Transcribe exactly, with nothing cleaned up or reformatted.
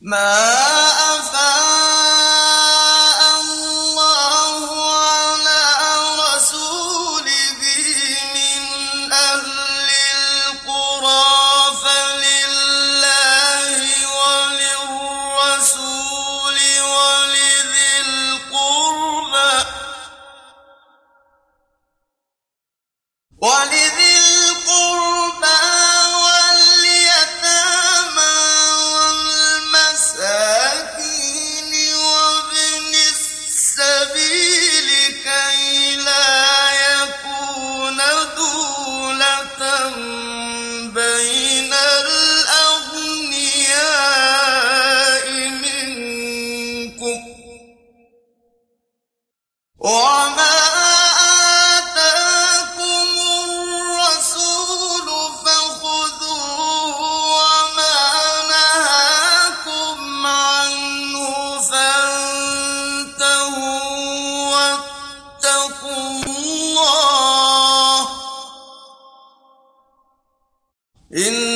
ما أفاء الله على رسوله من أهل القرى فلله وللرسول ولذي القربى ولذي القربى واليتامى والمساكين وابن السبيل كي لا يكون دولة بين الأغنياء منكم وما آتاكم الرسول فخذوه وما نهاكم عنه فانتهوا واتقوا الله إن